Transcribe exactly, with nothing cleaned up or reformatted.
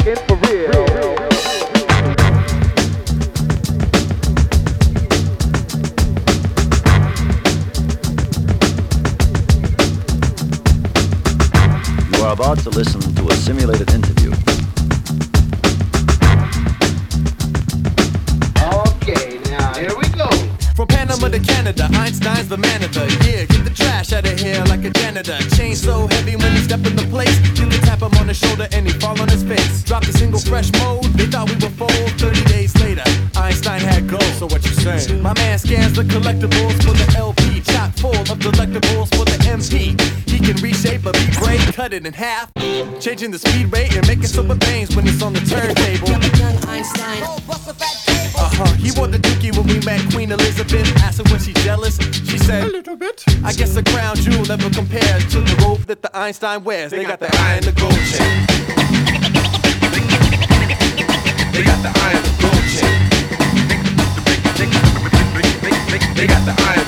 talking for real. You are about to listen to a simulated interview. Okay, now here we go. From Panama to Canada, Einstein's the man of the year. Get the trash out of here like a janitor. Chain so heavy when you step in the place, you can tap him on the shoulder and he fall on his face. Dropped a single fresh mode, they thought we were fold. thirty days later, Einstein had gold. So what you saying? My man scans the collectibles for the L P, chock full of delectables for the M P. He can reshape a beat break, cut it in half, changing the speed rate and making super things when it's on the turntable. Young Einstein. Uh-huh, he wore the dookie when we met Queen Elizabeth. Asked her was she jealous, she said, a little bit. I guess a crown jewel never compares to the robe that the Einstein wears. They got the eye and the gold chain. They got the eye and the gold chain. They got the eye